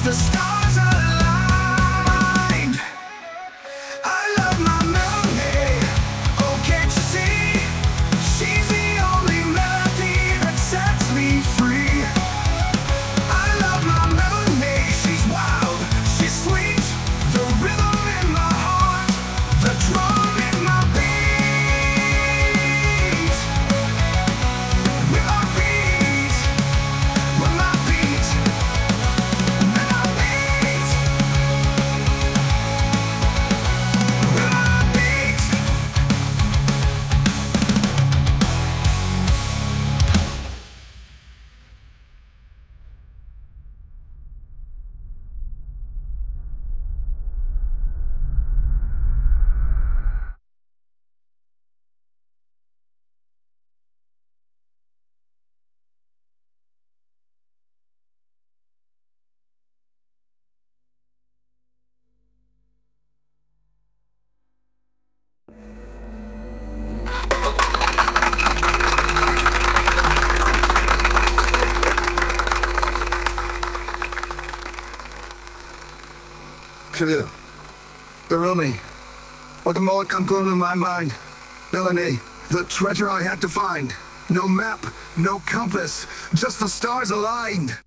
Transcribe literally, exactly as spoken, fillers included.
the stars aligned. I love my mermaid, oh can't you see? She's the only melody that sets me free. I love my mermaid, she's wild, she's sweet. The rhythm in my heart, the drum in my beat. With our beat, with my beat, with our beat, with our beat. Canoe. The Rumi. What the moment come blown in my mind. Melanie, the treasure I had to find. No map, no compass, just the stars aligned.